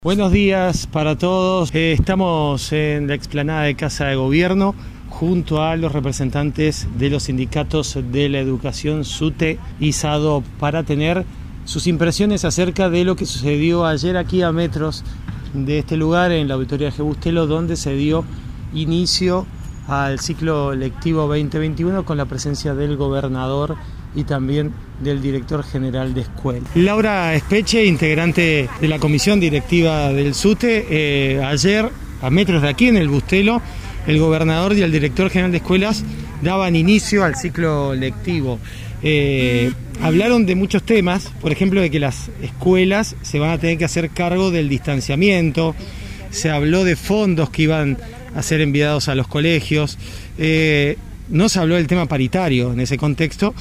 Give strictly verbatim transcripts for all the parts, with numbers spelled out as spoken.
Buenos días para todos. Eh, estamos en la explanada de Casa de Gobierno junto a los representantes de los sindicatos de la educación SUTE y SADOP para tener sus impresiones acerca de lo que sucedió ayer aquí a metros de este lugar en la auditoría G. Bustelo, donde se dio inicio al ciclo lectivo veinte veintiuno con la presencia del gobernador y también del director general de escuela. Laura Espeche, integrante de la comisión directiva del SUTE, eh, ayer a metros de aquí en el Bustelo, el gobernador y el director general de escuelas daban inicio al ciclo lectivo. Eh, hablaron de muchos temas, por ejemplo de que las escuelas se van a tener que hacer cargo del distanciamiento, se habló de fondos que iban a ser enviados a los colegios, eh, no se habló del tema paritario en ese contexto,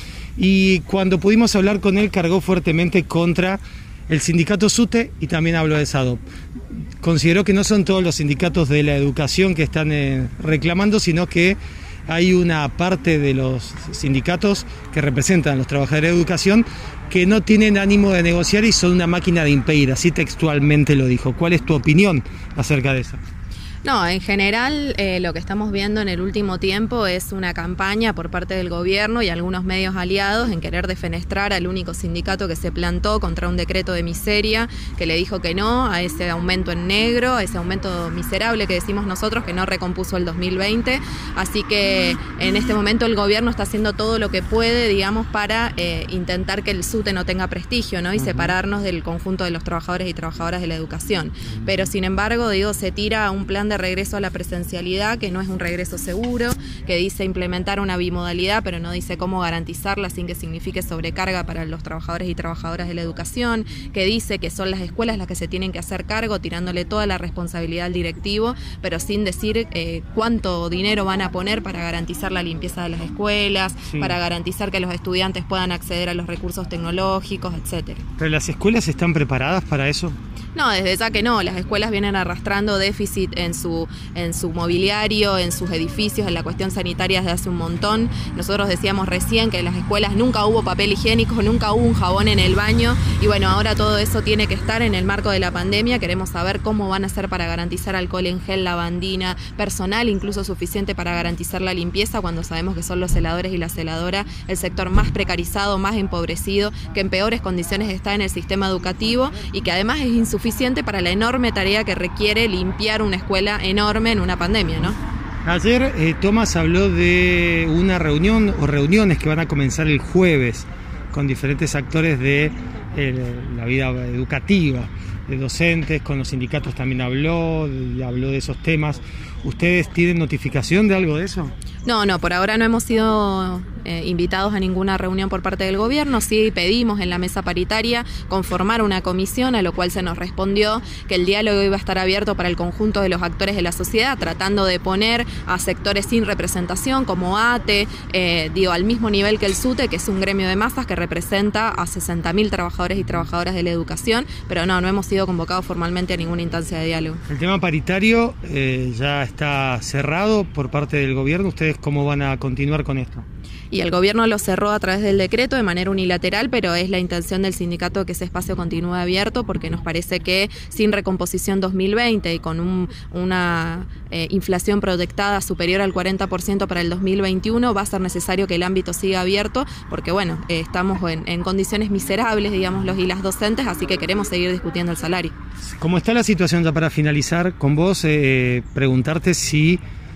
y cuando pudimos hablar con él cargó fuertemente contra el sindicato SUTE y también habló de SADOP. Consideró que no son todos los sindicatos de la educación que están eh, reclamando, sino que hay una parte de los sindicatos que representan a los trabajadores de educación que no tienen ánimo de negociar y son una máquina de impedir, así textualmente lo dijo. ¿Cuál es tu opinión acerca de eso? No, en general eh, lo que estamos viendo en el último tiempo es una campaña por parte del gobierno y algunos medios aliados en querer defenestrar al único sindicato que se plantó contra un decreto de miseria, que le dijo que no a ese aumento en negro, a ese aumento miserable que decimos nosotros que no recompuso el dos mil veinte. Así que en este momento el gobierno está haciendo todo lo que puede, digamos, para eh, intentar que el SUTE no tenga prestigio, ¿no? Y uh-huh. separarnos del conjunto de los trabajadores y trabajadoras de la educación. Uh-huh. Pero sin embargo, digo, se tira un plan de regreso a la presencialidad, que no es un regreso seguro, que dice implementar una bimodalidad, pero no dice cómo garantizarla sin que signifique sobrecarga para los trabajadores y trabajadoras de la educación, que dice que son las escuelas las que se tienen que hacer cargo, tirándole toda la responsabilidad al directivo, pero sin decir eh, cuánto dinero van a poner para garantizar la limpieza de las escuelas, sí. para garantizar que los estudiantes puedan acceder a los recursos tecnológicos, etcétera. ¿Pero las escuelas están preparadas para eso? No, desde ya que no. Las escuelas vienen arrastrando déficit en su, en su mobiliario, en sus edificios, en la cuestión sanitaria desde hace un montón. Nosotros decíamos recién que en las escuelas nunca hubo papel higiénico, nunca hubo un jabón en el baño, y bueno, ahora todo eso tiene que estar en el marco de la pandemia. Queremos saber cómo van a hacer para garantizar alcohol en gel, lavandina, personal incluso suficiente para garantizar la limpieza, cuando sabemos que son los celadores y la celadora el sector más precarizado, más empobrecido, que en peores condiciones está en el sistema educativo y que además es insuficiente suficiente para la enorme tarea que requiere limpiar una escuela enorme en una pandemia, ¿no? Ayer eh, Tomás habló de una reunión o reuniones que van a comenzar el jueves con diferentes actores de eh, la vida educativa, de docentes, con los sindicatos también habló, y habló de esos temas. ¿Ustedes tienen notificación de algo de eso? No, no, por ahora no hemos sido eh, invitados a ninguna reunión por parte del gobierno. Sí pedimos en la mesa paritaria conformar una comisión, a lo cual se nos respondió que el diálogo iba a estar abierto para el conjunto de los actores de la sociedad, tratando de poner a sectores sin representación como ATE, eh, digo, al mismo nivel que el SUTE, que es un gremio de masas que representa a sesenta mil trabajadores y trabajadoras de la educación, pero no, no hemos sido convocados formalmente a ninguna instancia de diálogo. El tema paritario eh, ya está cerrado por parte del gobierno. ¿Ustedes cómo van a continuar con esto? Y el gobierno lo cerró a través del decreto de manera unilateral, pero es la intención del sindicato que ese espacio continúe abierto, porque nos parece que sin recomposición dos mil veinte y con un, una eh, inflación proyectada superior al cuarenta por ciento para el dos mil veintiuno va a ser necesario que el ámbito siga abierto, porque bueno, eh, estamos en, en condiciones miserables, digamos, los y las docentes, así que queremos seguir discutiendo el salario. ¿Cómo está la situación ya para finalizar con vos? Eh, preguntarte si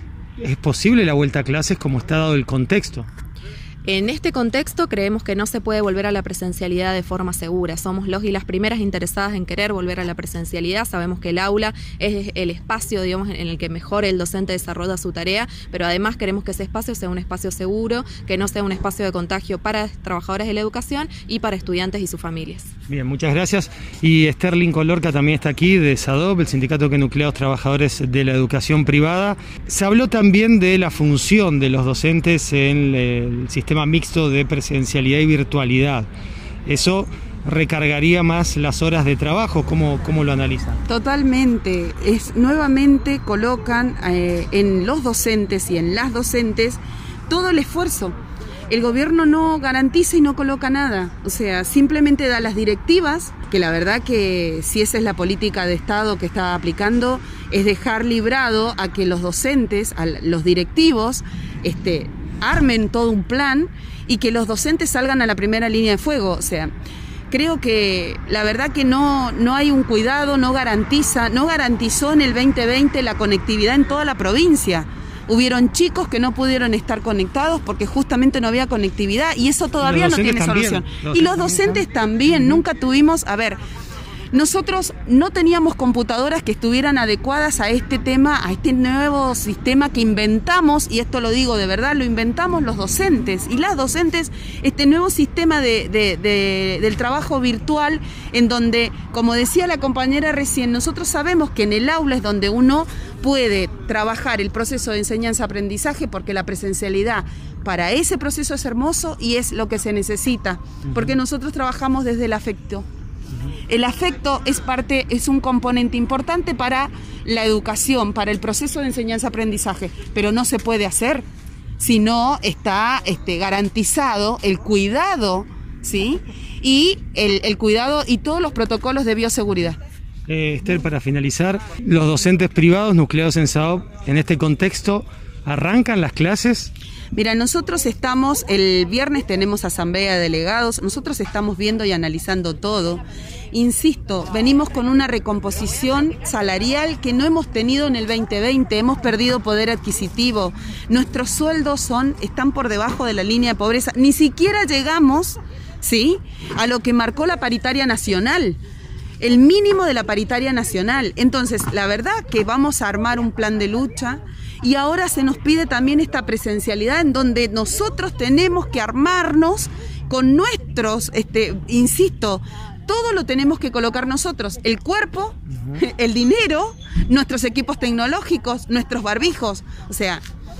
es posible la vuelta a clases como está dado el contexto. En este contexto creemos que no se puede volver a la presencialidad de forma segura. Somos los y las primeras interesadas en querer volver a la presencialidad. Sabemos que el aula es el espacio, digamos, en el que mejor el docente desarrolla su tarea, pero además queremos que ese espacio sea un espacio seguro, que no sea un espacio de contagio para trabajadores de la educación y para estudiantes y sus familias. Bien, muchas gracias. Y Esther Lincoln Lorca también está aquí, de SADOP, el sindicato que nuclea a los trabajadores de la educación privada. Se habló también de la función de los docentes en el sistema mixto de presencialidad y virtualidad. Eso recargaría más las horas de trabajo. ¿Cómo, cómo lo analizan? Totalmente. Es, nuevamente colocan eh, en los docentes y en las docentes todo el esfuerzo. el gobierno no garantiza y no coloca nada. O sea, simplemente da las directivas, que la verdad que si esa es la política de Estado que está aplicando, es dejar librado a que los docentes, a los directivos, este, armen todo un plan y que los docentes salgan a la primera línea de fuego. O sea, creo que la verdad que no, no hay un cuidado, no garantiza, no garantizó en el veinte veinte la conectividad en toda la provincia. Hubieron chicos que no pudieron estar conectados porque justamente no había conectividad y eso todavía no tiene solución. Y los docentes también, nunca tuvimos, a ver, nosotros no teníamos computadoras que estuvieran adecuadas a este tema, a este nuevo sistema que inventamos, y esto lo digo de verdad, lo inventamos los docentes y las docentes, este nuevo sistema de, de, de, del trabajo virtual, en donde, como decía la compañera recién, nosotros sabemos que en el aula es donde uno puede trabajar el proceso de enseñanza-aprendizaje, porque la presencialidad para ese proceso es hermoso y es lo que se necesita, porque nosotros trabajamos desde el afecto. El afecto es parte, es un componente importante para la educación, para el proceso de enseñanza-aprendizaje, pero no se puede hacer si no está este, garantizado el cuidado, ¿sí? Y el, el cuidado y todos los protocolos de bioseguridad. Eh, Esther, para finalizar, los docentes privados nucleados en SAOP, en este contexto, ¿arrancan las clases? Mira, nosotros estamos, el viernes tenemos asamblea de delegados, nosotros estamos viendo y analizando todo. Insisto, venimos con una recomposición salarial que no hemos tenido en el veinte veinte, hemos perdido poder adquisitivo, nuestros sueldos son, están por debajo de la línea de pobreza, ni siquiera llegamos, ¿sí?, a lo que marcó la paritaria nacional. El mínimo de la paritaria nacional. Entonces, la verdad que vamos a armar un plan de lucha y ahora se nos pide también esta presencialidad en donde nosotros tenemos que armarnos con nuestros, este, insisto, todo lo tenemos que colocar nosotros, el cuerpo, uh-huh. el dinero, nuestros equipos tecnológicos, nuestros barbijos. O sea,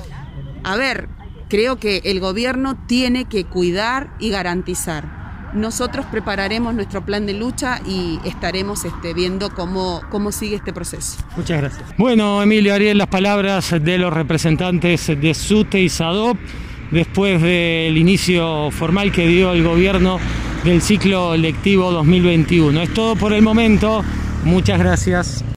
a ver, creo que el gobierno tiene que cuidar y garantizar. Nosotros prepararemos nuestro plan de lucha y estaremos este, viendo cómo, cómo sigue este proceso. Muchas gracias. Bueno, Emilio, Ariel, las palabras de los representantes de SUTE y SADOP después del inicio formal que dio el gobierno del ciclo lectivo dos mil veintiuno. Es todo por el momento. Muchas gracias.